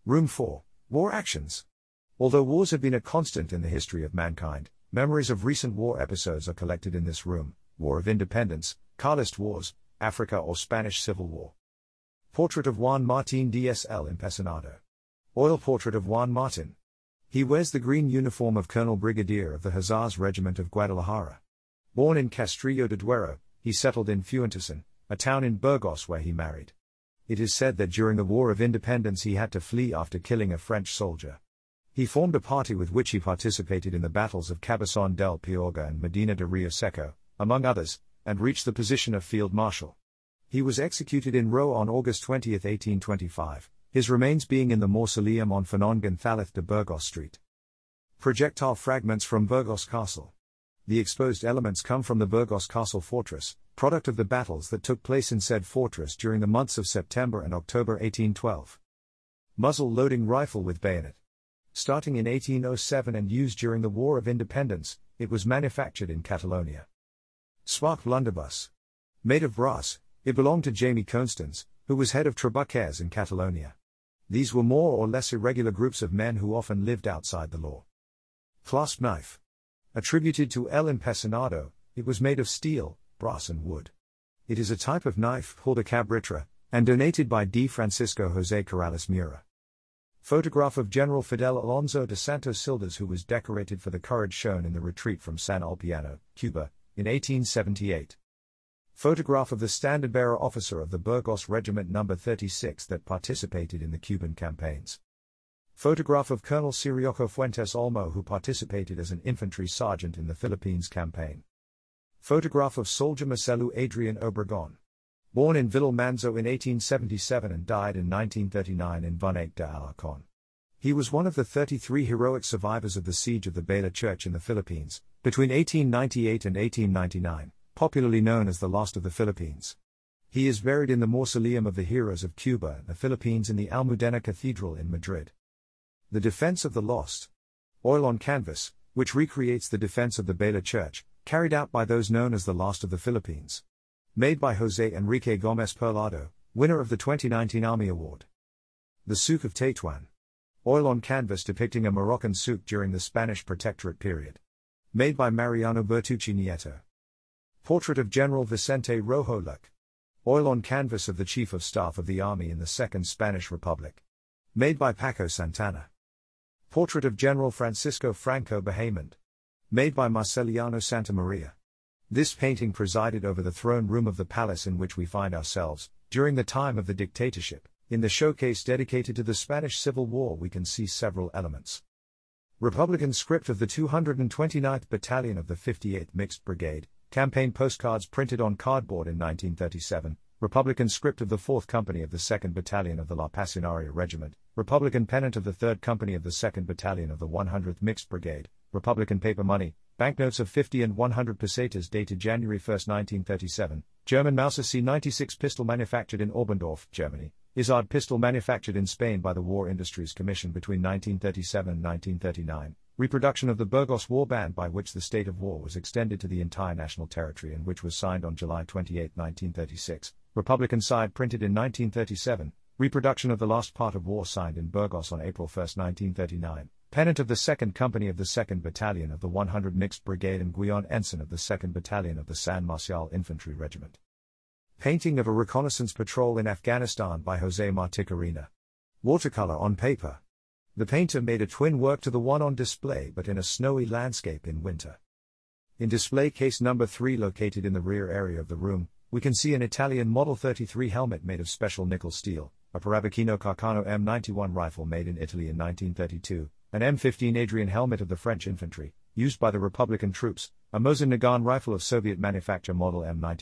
Room 4. War Actions. Although wars have been a constant in the history of mankind, memories of recent war episodes are collected in this room: War of Independence, Carlist Wars, Africa or Spanish Civil War. Portrait of Juan Martín Díaz el Empecinado. Oil portrait of Juan Martín. He wears the green uniform of Colonel Brigadier of the Hussars Regiment of Guadalajara. Born in Castrillo de Duero, he settled in Fuentesón, a town in Burgos where he married. It is said that during the War of Independence he had to flee after killing a French soldier. He formed a party with which he participated in the battles of Cabezón del Piorga and Medina de Rio Seco, among others, and reached the position of Field Marshal. He was executed in Rho on August 20, 1825, his remains being in the Mausoleum on Fernán González de Burgos Street. Projectile fragments from Burgos Castle. The exposed elements come from the Burgos Castle fortress, product of the battles that took place in said fortress during the months of September and October 1812. Muzzle-loading rifle with bayonet. Starting in 1807 and used during the War of Independence, it was manufactured in Catalonia. Spark blunderbuss. Made of brass, it belonged to Jaime Constans, who was head of Trebuchers in Catalonia. These were more or less irregular groups of men who often lived outside the law. Clasp knife. Attributed to El Empecinado, it was made of steel, brass and wood. It is a type of knife called a cabritra, and donated by D. Francisco José Corrales Mura. Photograph of General Fidel Alonso de Santos Sildas, who was decorated for the courage shown in the retreat from San Ulpiano, Cuba, in 1878. Photograph of the standard-bearer officer of the Burgos Regiment No. 36 that participated in the Cuban campaigns. Photograph of Colonel Ciriaco Fuentes Olmo, who participated as an infantry sergeant in the Philippines campaign. Photograph of soldier Marcelo Adrian Obregón. Born in Villalmanzo in 1877 and died in 1939 in Bonete de Alarcón. He was one of the 33 heroic survivors of the siege of the Bella Church in the Philippines, between 1898 and 1899, popularly known as the Lost of the Philippines. He is buried in the Mausoleum of the Heroes of Cuba and the Philippines in the Almudena Cathedral in Madrid. The Defense of the Lost. Oil on canvas, which recreates the defense of the Bella Church, carried out by those known as the Lost of the Philippines. Made by José Enrique Gómez Perlado, winner of the 2019 Army Award. The Souk of Tetuan. Oil on canvas depicting a Moroccan souk during the Spanish Protectorate period. Made by Mariano Bertucci Nieto. Portrait of General Vicente Rojo Luc. Oil on canvas of the Chief of Staff of the Army in the Second Spanish Republic. Made by Paco Santana. Portrait of General Francisco Franco Behaimond. Made by Marceliano Santamaria. This painting presided over the throne room of the palace in which we find ourselves, during the time of the dictatorship. In the showcase dedicated to the Spanish Civil War we can see several elements. Republican script of the 229th Battalion of the 58th Mixed Brigade, campaign postcards printed on cardboard in 1937, Republican script of the 4th Company of the 2nd Battalion of the La Pasionaria Regiment, Republican pennant of the 3rd Company of the 2nd Battalion of the 100th Mixed Brigade, Republican paper money, banknotes of 50 and 100 pesetas dated January 1, 1937, German Mauser C96 pistol manufactured in Oberndorf, Germany, Izard pistol manufactured in Spain by the War Industries Commission between 1937 and 1939, reproduction of the Burgos War Band by which the state of war was extended to the entire national territory and which was signed on July 28, 1936, Republican side printed in 1937, reproduction of the last part of war signed in Burgos on April 1, 1939, pennant of the 2nd Company of the 2nd Battalion of the 100 Mixed Brigade and Guion ensign of the 2nd Battalion of the San Marcial Infantry Regiment. Painting of a reconnaissance patrol in Afghanistan by José Marticarena. Watercolor on paper. The painter made a twin work to the one on display but in a snowy landscape in winter. In display case number 3 located in the rear area of the room, we can see an Italian Model 33 helmet made of special nickel steel, a Parabicchino Carcano M91 rifle made in Italy in 1932, an M15 Adrian helmet of the French infantry, used by the Republican troops, a Mosin Nagant rifle of Soviet manufacture Model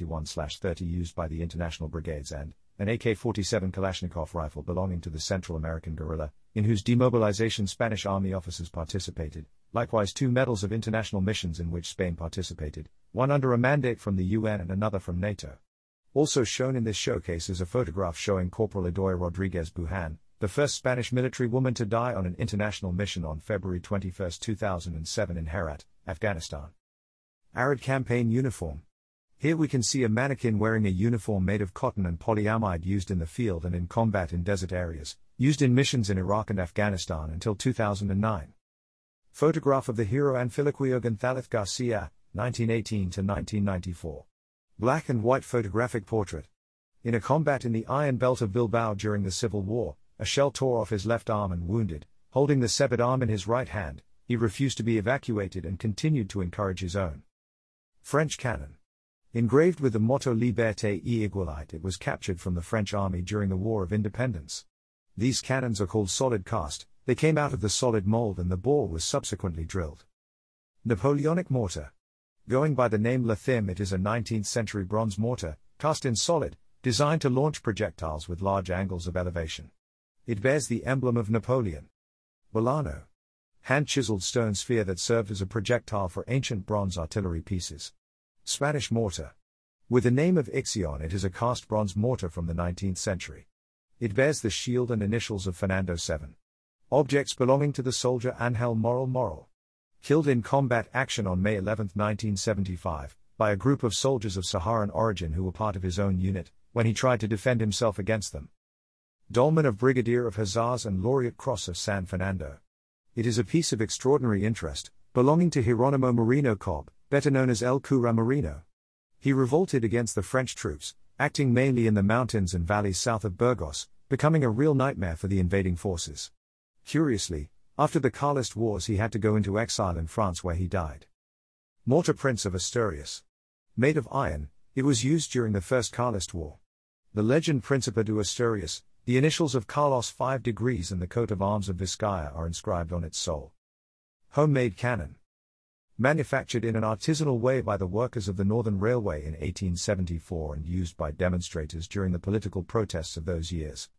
M91/30 used by the International Brigades and an AK-47 Kalashnikov rifle belonging to the Central American guerrilla, in whose demobilization Spanish army officers participated, likewise 2 medals of international missions in which Spain participated, one under a mandate from the UN and another from NATO. Also shown in this showcase is a photograph showing Corporal Edoya Rodriguez Bujan, the first Spanish military woman to die on an international mission on February 21, 2007 in Herat, Afghanistan. Arid campaign uniform. Here we can see a mannequin wearing a uniform made of cotton and polyamide used in the field and in combat in desert areas, used in missions in Iraq and Afghanistan until 2009. Photograph of the hero Anfilliquillo González Garcia, 1918 to 1994. Black and white photographic portrait. In a combat in the Iron Belt of Bilbao during the Civil War, a shell tore off his left arm and wounded, holding the severed arm in his right hand, he refused to be evacuated and continued to encourage his own. French cannon. Engraved with the motto Liberté et Égalité, it was captured from the French army during the War of Independence. These cannons are called solid cast, they came out of the solid mold and the bore was subsequently drilled. Napoleonic mortar. Going by the name La Thym, it is a 19th century bronze mortar, cast in solid, designed to launch projectiles with large angles of elevation. It bears the emblem of Napoleon. Bolano. Hand-chiseled stone sphere that served as a projectile for ancient bronze artillery pieces. Spanish mortar. With the name of Ixion, it is a cast bronze mortar from the 19th century. It bears the shield and initials of Fernando VII. Objects belonging to the soldier Ángel Moral. Killed in combat action on May 11, 1975, by a group of soldiers of Saharan origin who were part of his own unit, when he tried to defend himself against them. Dolman of Brigadier of Hussars and Laureate Cross of San Fernando. It is a piece of extraordinary interest, belonging to Hieronymo Moreno Cobb, better known as El Cura Moreno. He revolted against the French troops, acting mainly in the mountains and valleys south of Burgos, becoming a real nightmare for the invading forces. Curiously, after the Carlist Wars he had to go into exile in France where he died. Mortar Prince of Asturias. Made of iron, it was used during the First Carlist War. The legend Príncipe de Asturias, the initials of Carlos 5 degrees and the coat of arms of Vizcaya are inscribed on its sole. Homemade cannon. Manufactured in an artisanal way by the workers of the Northern Railway in 1874 and used by demonstrators during the political protests of those years.